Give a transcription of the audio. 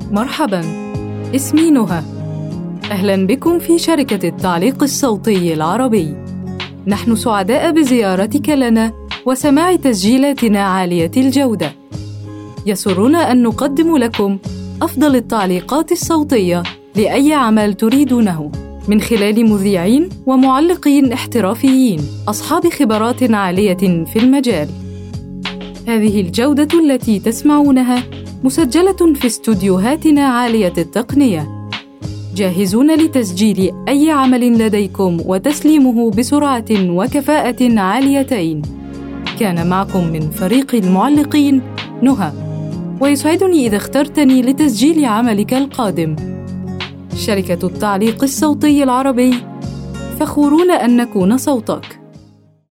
مرحباً، اسمي نهى. أهلاً بكم في شركة التعليق الصوتي العربي. نحن سعداء بزيارتك لنا وسماع تسجيلاتنا عالية الجودة. يسرنا أن نقدم لكم أفضل التعليقات الصوتية لأي عمل تريدونه من خلال مذيعين ومعلقين احترافيين أصحاب خبرات عالية في المجال. هذه الجودة التي تسمعونها مسجلة في استوديوهاتنا عالية التقنية، جاهزون لتسجيل أي عمل لديكم وتسليمه بسرعة وكفاءة عاليتين. كان معكم من فريق المعلقين نهى، ويسعدني إذا اخترتني لتسجيل عملك القادم. شركة التعليق الصوتي العربي، فخورون أن نكون صوتك.